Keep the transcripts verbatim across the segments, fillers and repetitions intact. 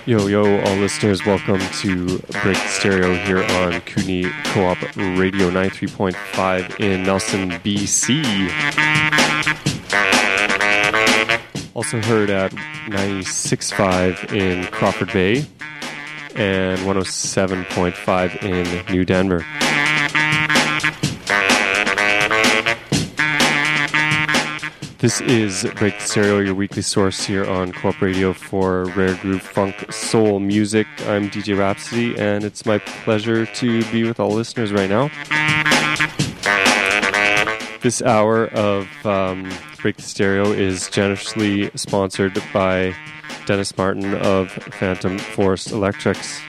Yo, yo, all listeners, welcome to Break the Stereo here on Kootenai Co-op Radio ninety-three point five in Nelson, B C. Also heard at ninety-six point five in Crawford Bay and one oh seven point five in New Denver. This is Break the Stereo, your weekly source here on Co-op Radio for rare groove funk soul music. I'm D J Rhapsody, and it's my pleasure to be with all listeners right now. This hour of um, Break the Stereo is generously sponsored by Dennis Martin of Phantom Forest Electrics.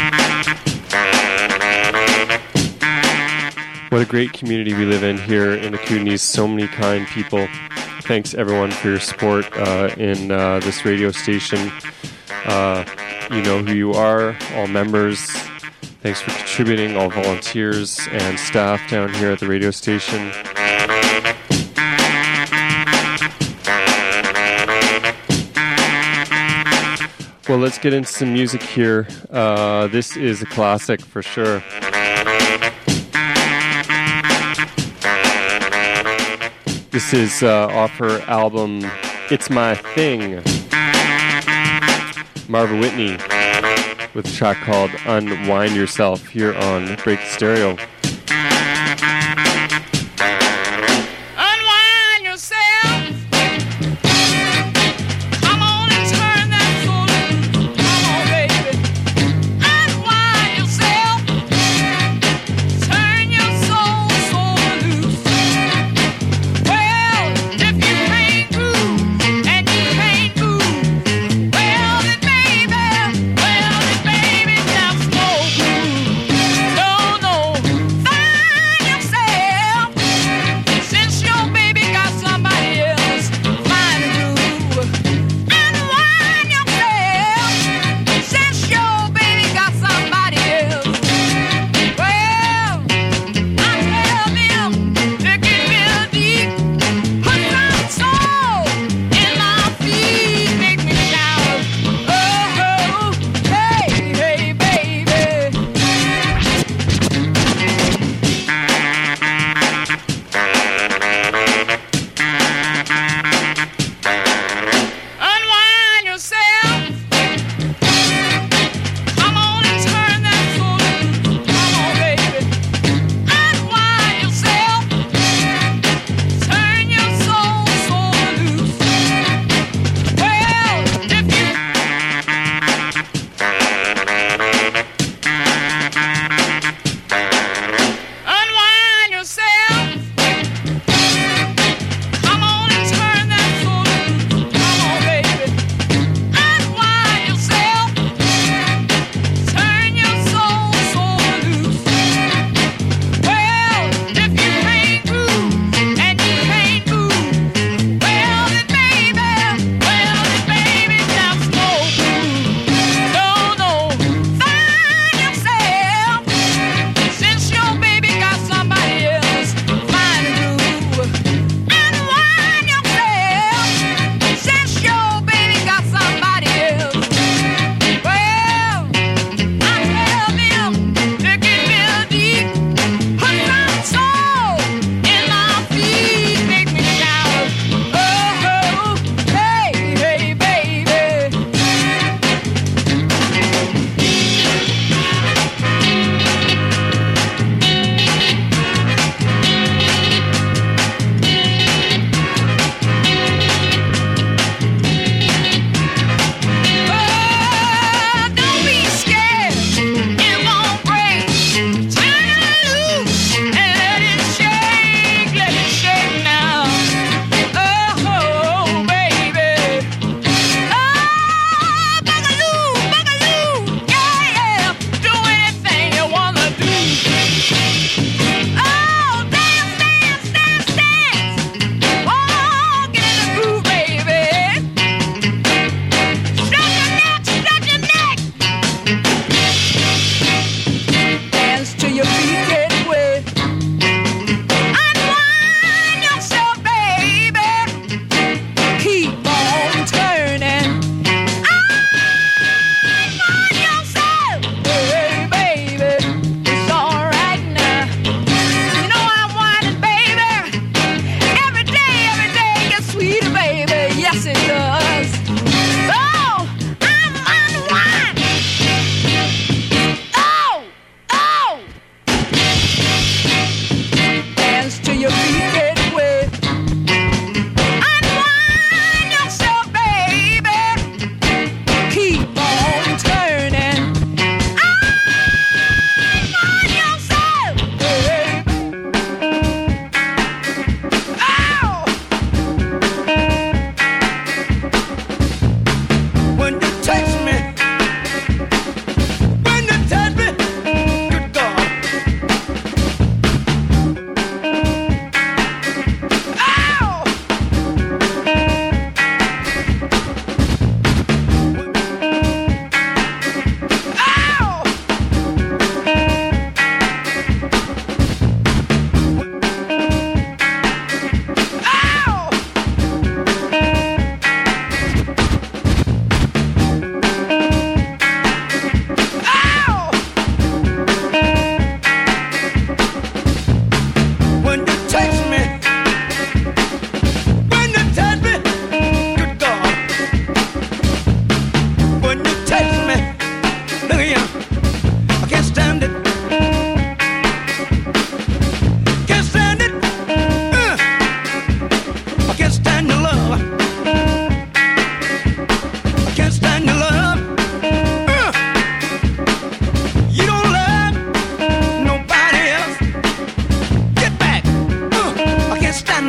What a great community we live in here in the Kootenays. So many kind people. Thanks, everyone, for your support uh, in uh, this radio station. Uh, you know who you are, all members. Thanks for contributing, all volunteers and staff down here at the radio station. Well, let's get into some music here. Uh, this is a classic for sure. This is uh, off her album, It's My Thing. Marva Whitney with a track called Unwind Yourself here on Break the Stereo. Well, baby, that's no good. No, no.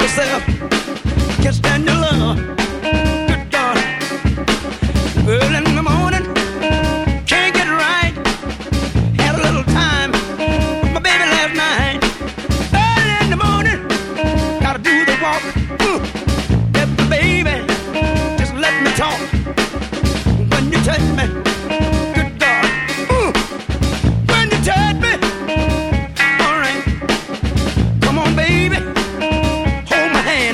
myself, can't stand your love. Good God. Early in the morning, can't get right. Had a little time with my baby last night. Early in the morning, gotta do the walk. Ooh. Let the baby just let me talk. When you touch me, good God. Ooh. When you touch me, all right. Come on, baby, hold my hand.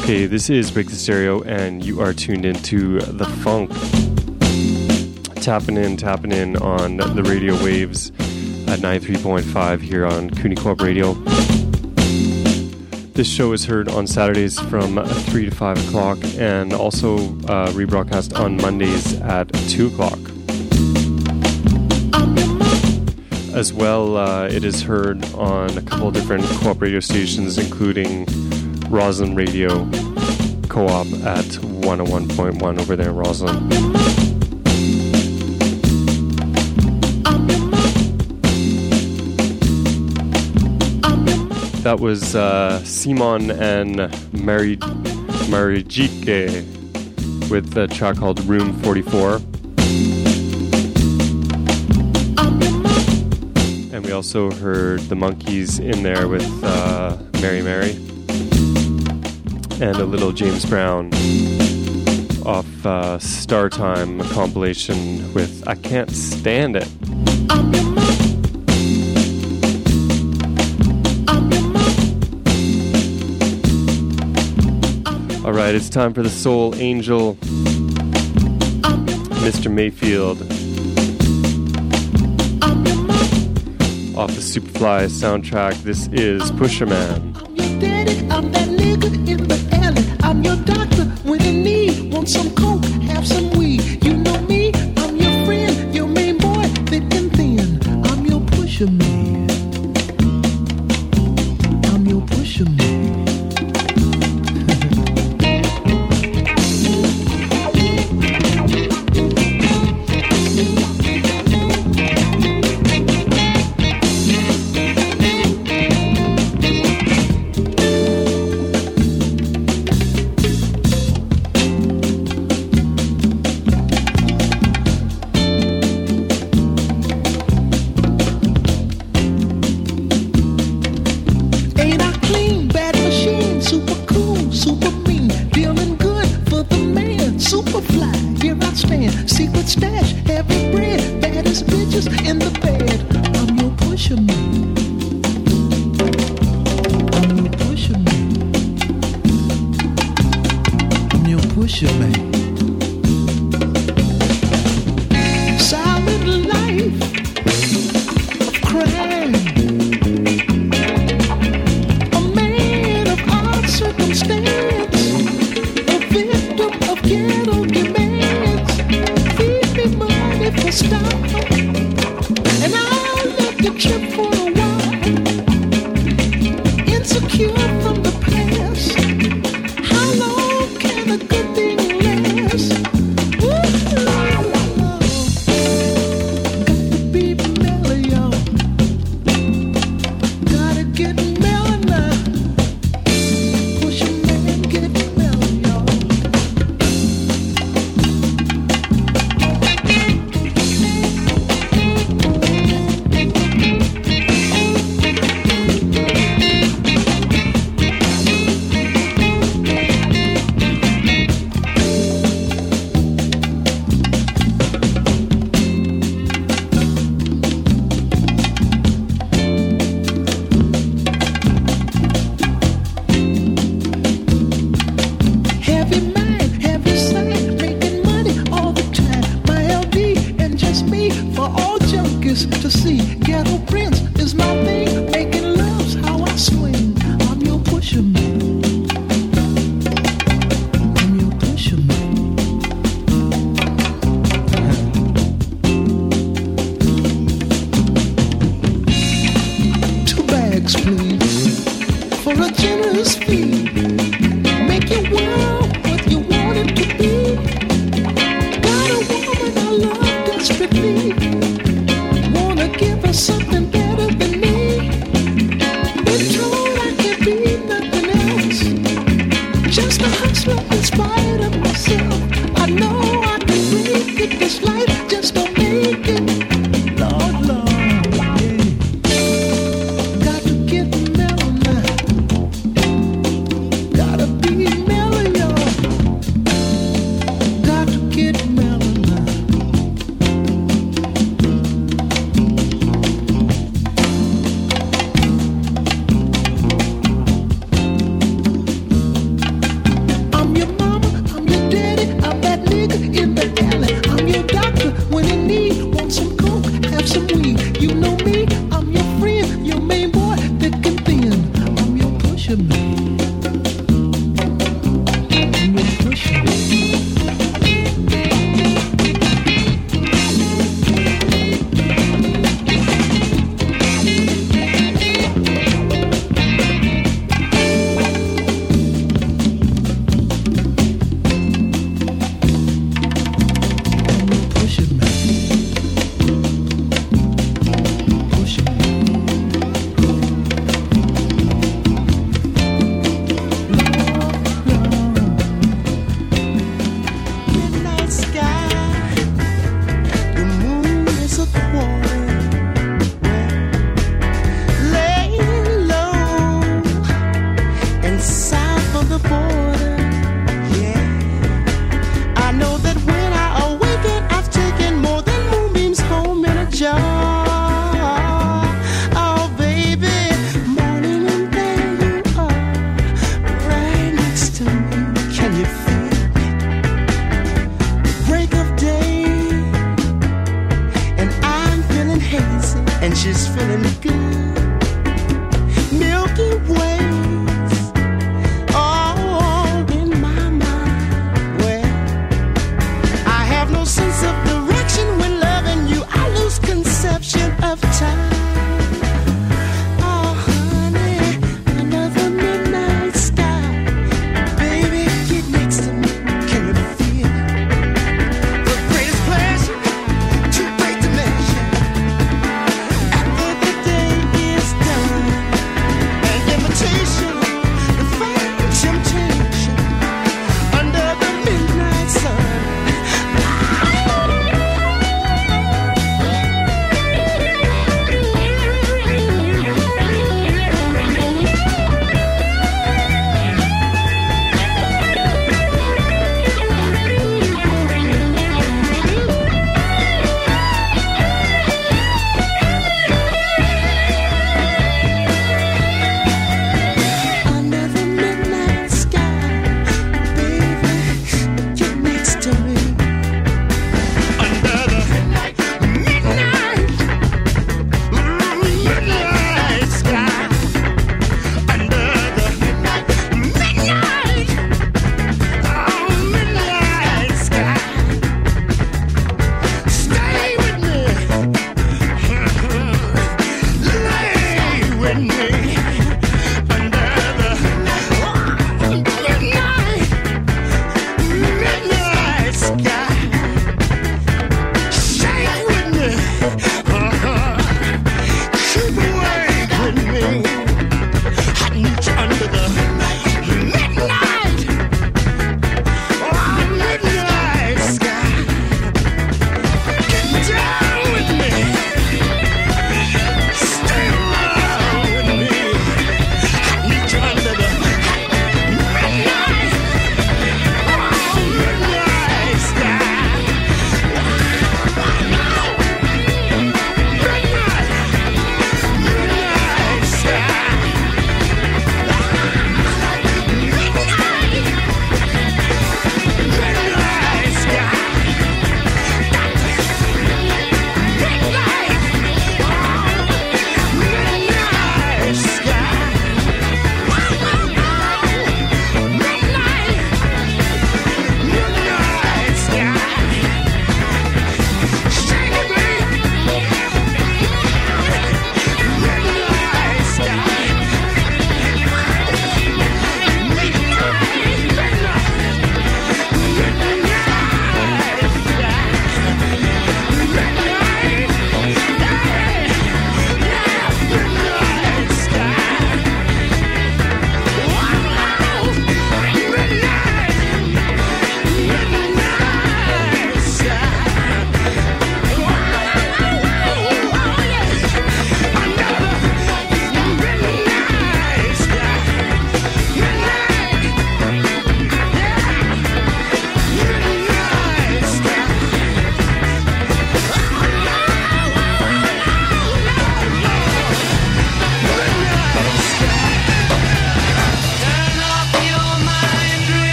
Okay, this is Break the Stereo, and you are tuned into The Funk. Tapping in, tapping in on the radio waves at ninety-three point five here on Cooney Co-op Radio. This show is heard on Saturdays from three to five o'clock, and also uh, rebroadcast on Mondays at two o'clock. As well, uh, it is heard on a couple of different co-op radio stations, including Roslyn Radio Co-op at one oh one point one over there in Roslyn. That was uh, Simon and Mari Marijike with a track called Room forty-four. And we also heard the Monkees in there with uh, Mary Mary. And a little James Brown off uh, Star Time, a compilation with I Can't Stand It. Alright, it's time for the Soul Angel, Mister Mayfield. Off the Superfly soundtrack, this is Pusher Man. I'm your daddy, I'm that nigga in the alley. I'm your doctor when you need. Want some coke, have some weed. You know me, I'm your friend, your main boy, thick and thin. I'm your pusher man. I'm your pusher man.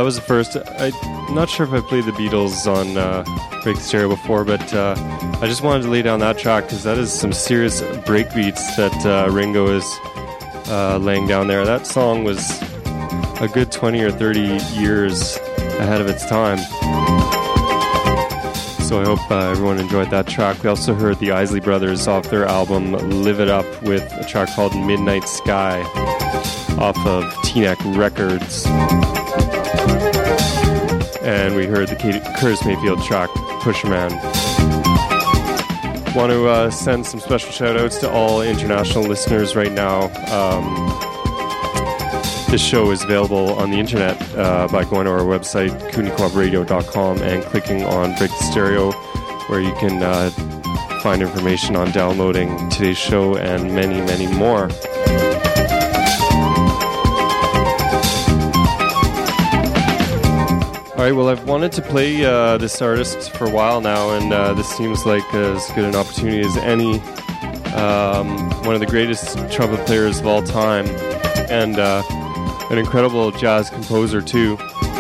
that was the first. I, I'm not sure if I played the Beatles on uh, Break the Stereo before, but uh, I just wanted to lay down that track because that is some serious breakbeats that uh, Ringo is uh, laying down there. That song was a good twenty or thirty years ahead of its time. So I hope uh, everyone enjoyed that track. We also heard the Isley Brothers off their album Live It Up with a track called Midnight Sky off of T-Neck Records. And we heard the Curtis Mayfield track Pusher Man. Want to uh, send some special shout outs to all international listeners right now. Um, this show is available on the internet uh, by going to our website, Kootenai Co-op Radio dot com, and clicking on Break the Stereo, where you can uh, find information on downloading today's show and many, many more. All right, well, I've wanted to play uh, this artist for a while now, and uh, this seems like as good an opportunity as any. Um, one of the greatest trumpet players of all time, and uh, an incredible jazz composer, too.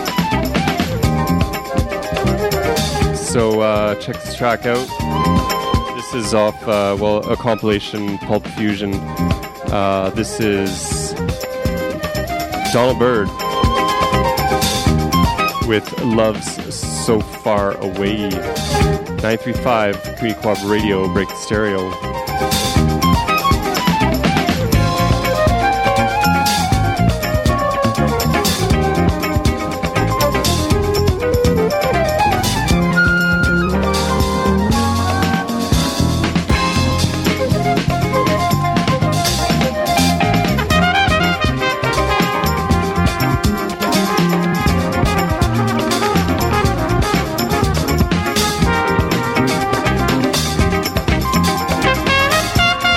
So uh, check this track out. This is off, uh, well, a compilation, Pulp Fusion. Uh, this is Donald Byrd with Love's So Far Away. nine three five Kootenai Co-op Radio, Break the Stereo. Thank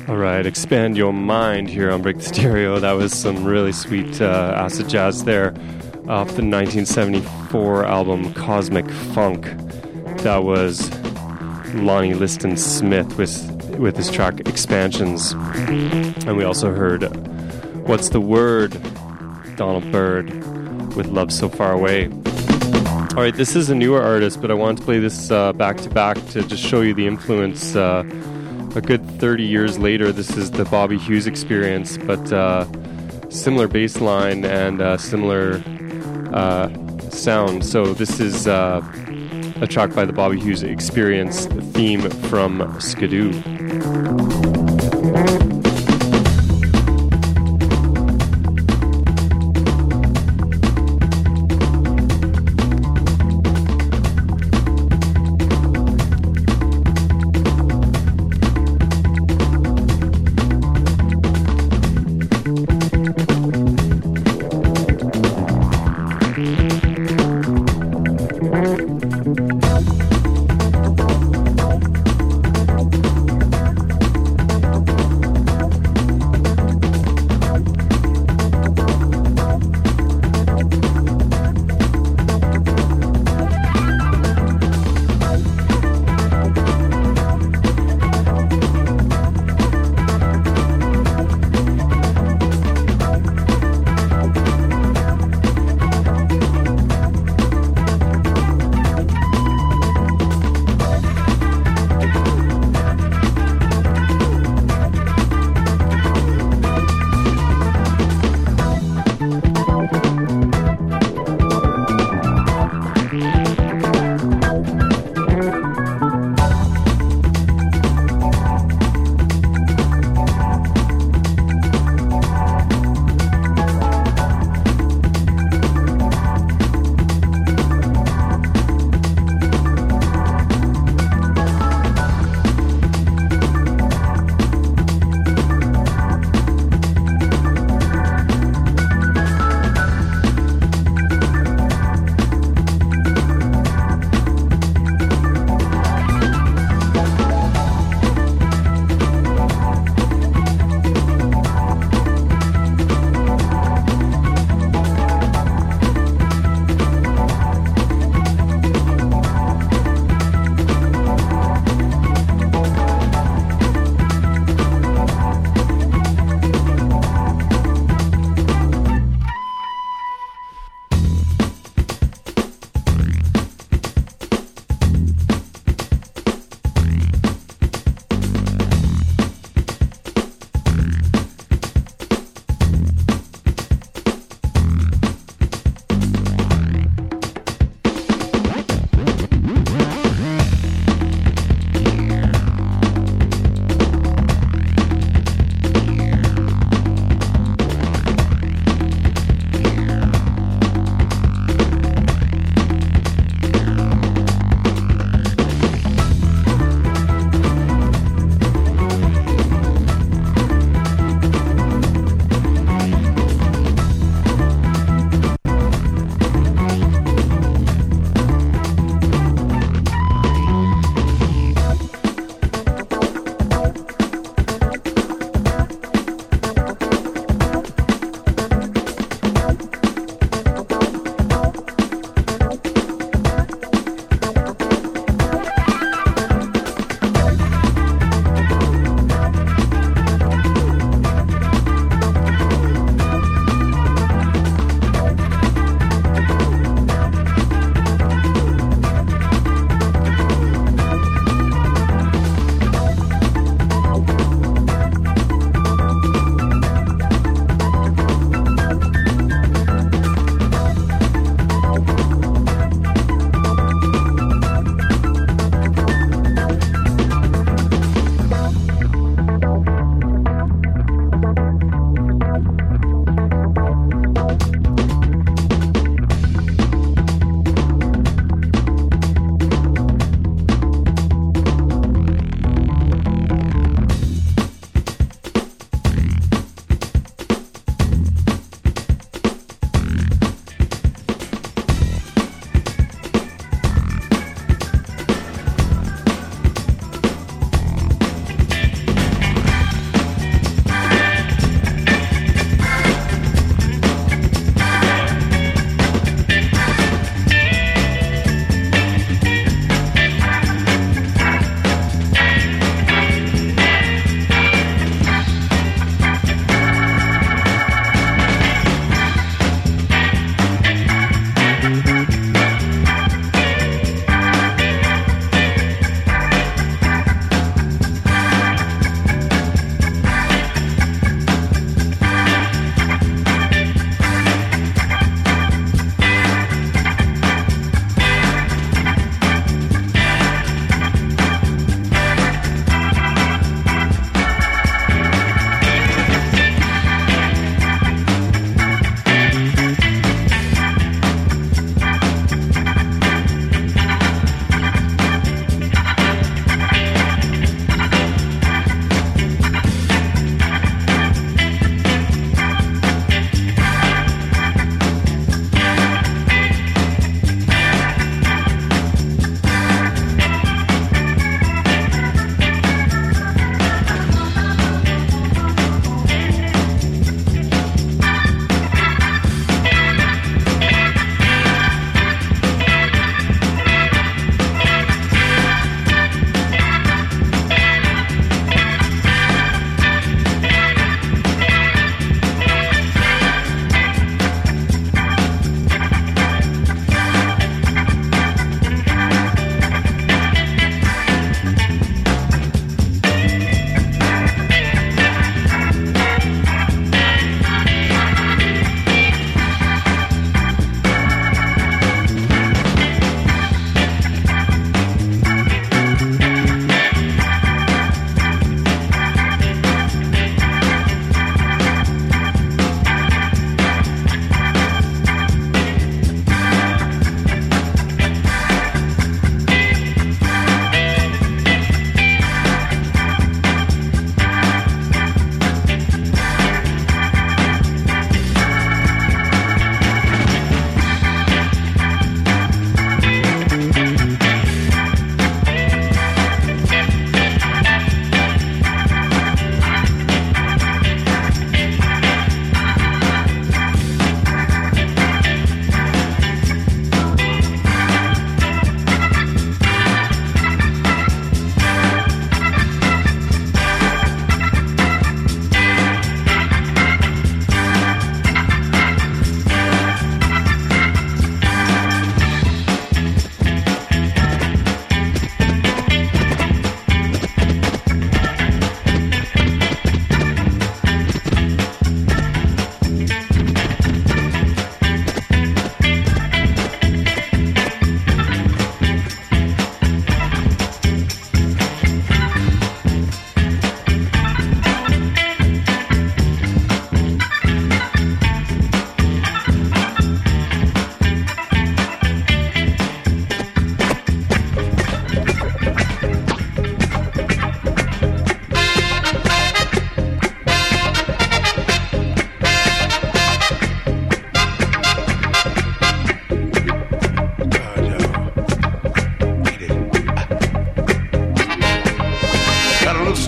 All right, Expand Your Mind here on Break the Stereo. That was some really sweet uh, acid jazz there off the nineteen seventy-four album Cosmic Funk. That was Lonnie Liston Smith with with his track Expansions. And we also heard What's the Word? Donald Byrd with Love So Far Away. All right, this is a newer artist, but I wanted to play this uh, back to back to just show you the influence. Uh, a good thirty years later, this is the Bobby Hughes Experience, but uh, similar bass line and uh, similar uh, sound. So this is uh, a track by the Bobby Hughes Experience, theme from Skidoo. Thank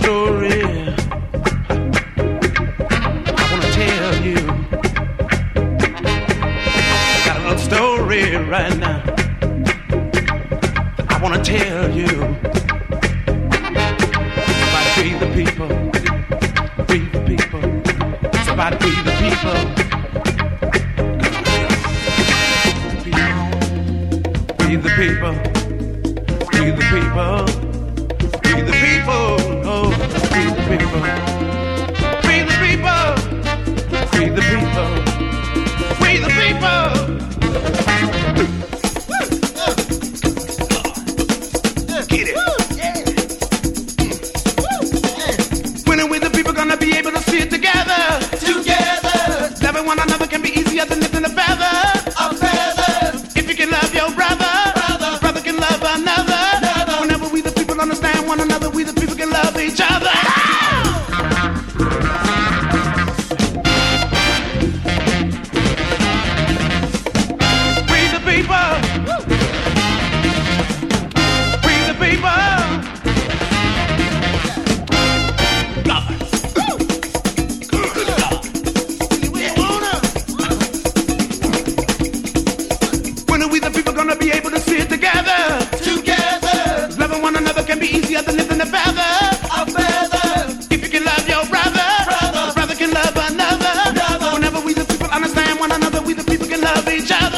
story I want to tell you. Got a little story right now I want to tell you. It's about we the people, we the people. It's about we the people. We the people, we the people. We the people, oh, we the people. We the people, we the people. We the people. Get it. When are we the people gonna be able to sit together? Together. Loving one another can be easier than lifting a feather. A feather. If you can love your brother, brother, brother can love another. Whenever we the people understand one another, we the people can love each other. We the people. We the people. God. Good God. We wanna. When are we the people gonna be able to sit together? Together. Loving one another can be easier than lifting a feather. A feather. If you can love your brother, brother, brother can love another. Brother. Whenever we the people understand one another, we the people can love each other.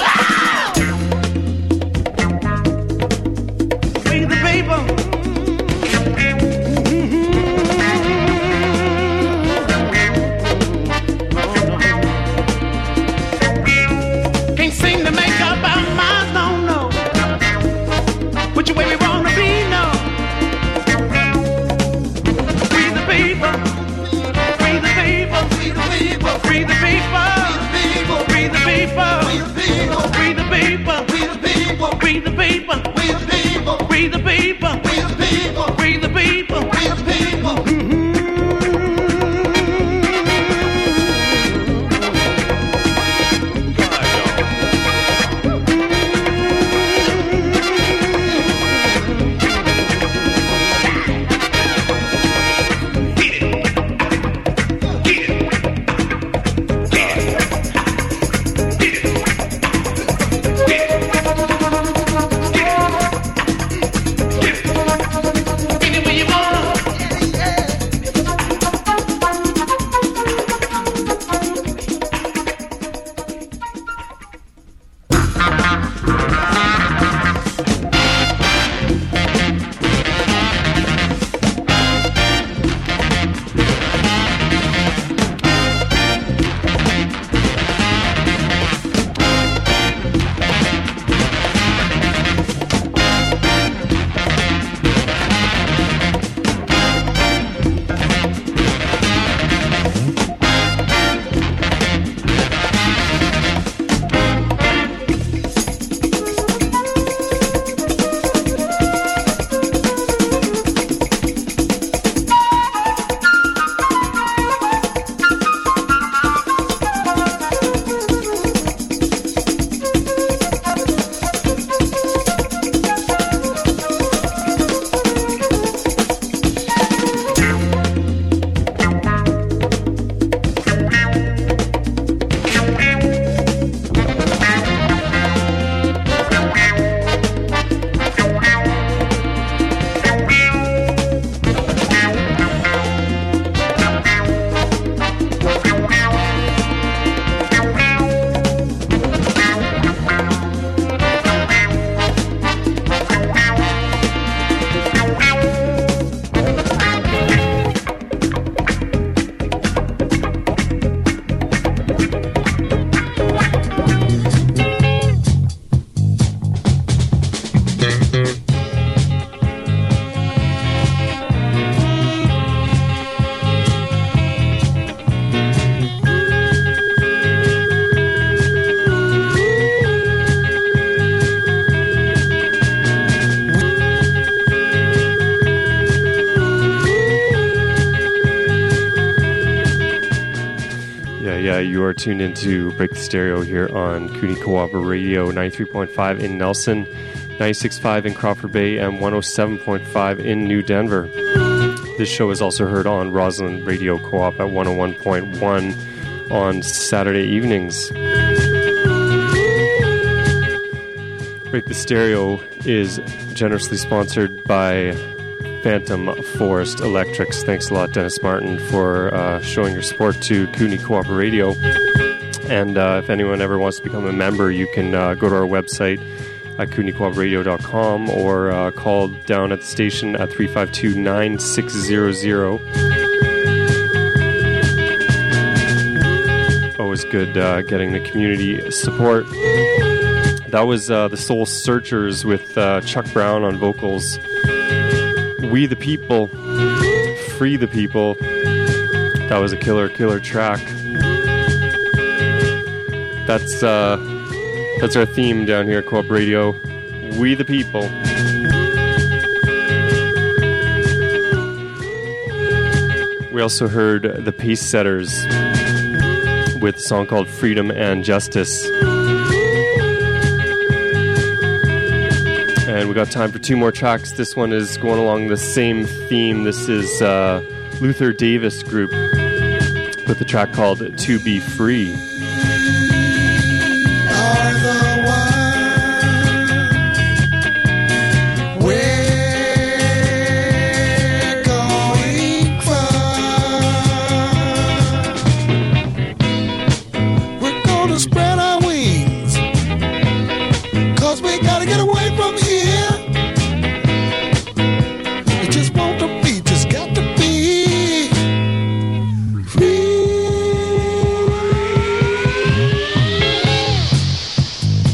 We the people. Can't seem to make up our minds, no, no. Which way we wanna be, no. We the people. We the people. We the people. We the people. We the people. We the people. We the people. We the people. We the people. We the people. We the people. We the people. We the people. We the people. Yeah, you are tuned into Break the Stereo here on Cooney Kawaba Radio, ninety-three point five in Nelson, ninety-six point five in Crawford Bay, and one oh seven point five in New Denver. This show is also heard on Roslyn Radio Co-op at one oh one point one on Saturday evenings. Break the Stereo is generously sponsored by Phantom Forest Electrics. Thanks a lot, Dennis Martin, for uh, showing your support to Kootenai Co-op Radio. And uh, if anyone ever wants to become a member, you can uh, go to our website at kootenai co op radio dot com or uh, call down at the station at three five two, nine six zero zero. Always good uh, getting the community support. That was uh, the Soul Searchers with uh, Chuck Brown on vocals. We the People, Free the People. That was a killer, killer track. That's uh, that's our theme down here at Co-op Radio. We the People. We also heard the Pace Setters with a song called Freedom and Justice. And we got time for two more tracks. This one is going along the same theme. This is uh, Luther Davis Group with a track called To Be Free. Are the one we're going from. We're gonna spread our wings, 'cause we gotta get away from here. We just want to be, just got to be free.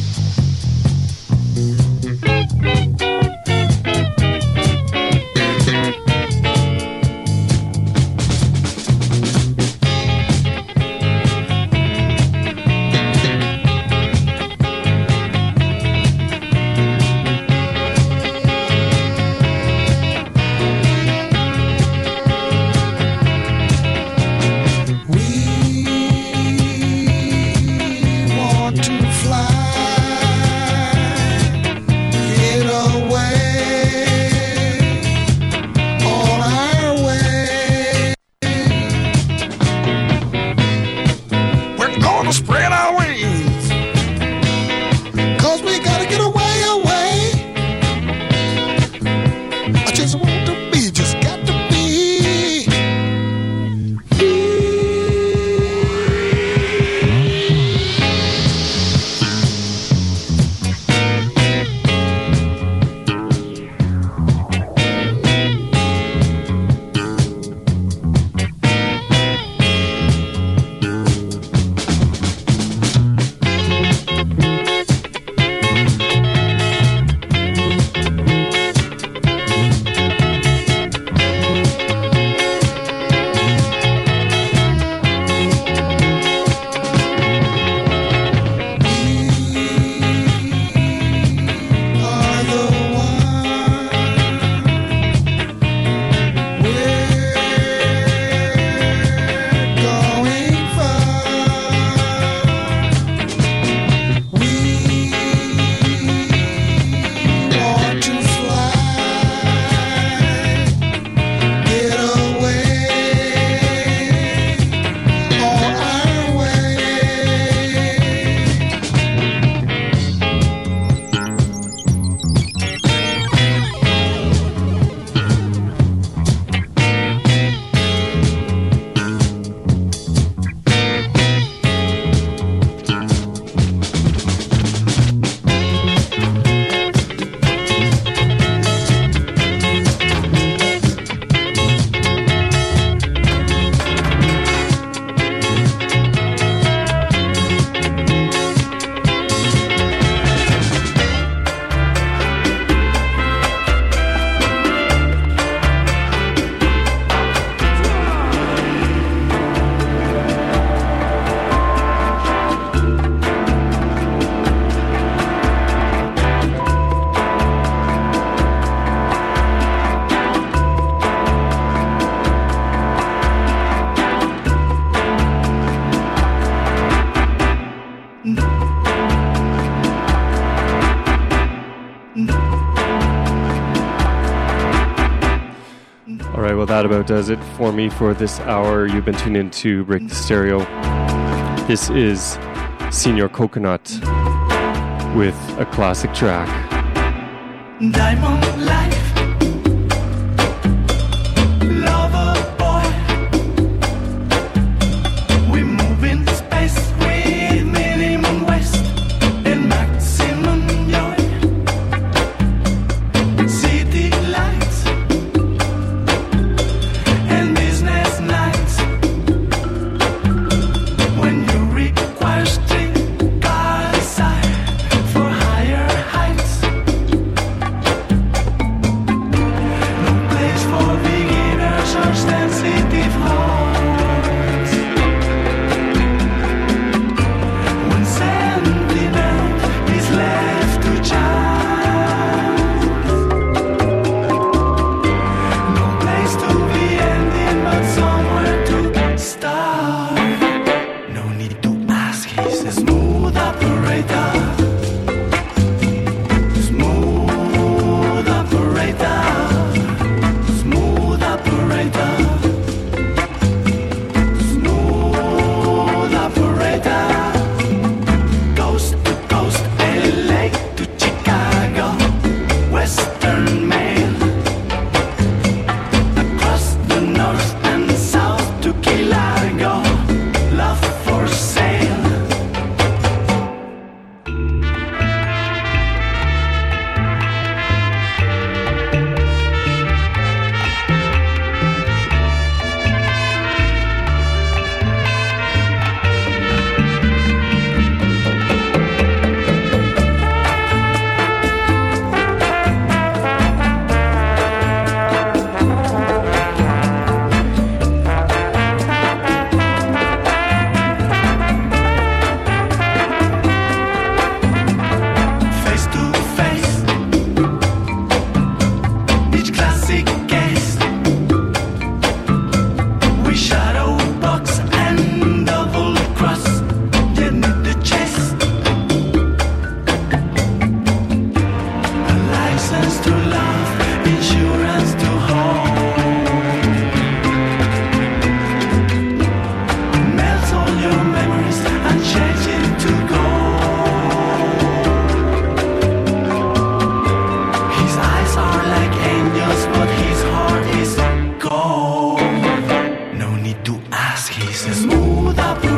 that about does it for me for this hour. You've been tuned into Break the Stereo. This is Senior Coconut with a classic track. Diamond life, lover boy. We move in space with minimum waste and maximum joy. City lights and business nights. When you require strict car desire for higher heights. For beginners or sensitive hearts. When sentiment is left to chance. No place to be ending but somewhere to start. No need to ask, he's a smooth operator. Smooth operator. Smooth operator, smooth operator, coast to coast, L A to Chicago, Western Mail, across the north and south to Key Largo, love for sale. Face to face, each classic case. We shadow box and double cross. You need the chase. A license to love, insurance to hold. Melts all your memories and change into gold. His eyes are like angels, but his heart is gold. No need to ask, he's a smooth operator.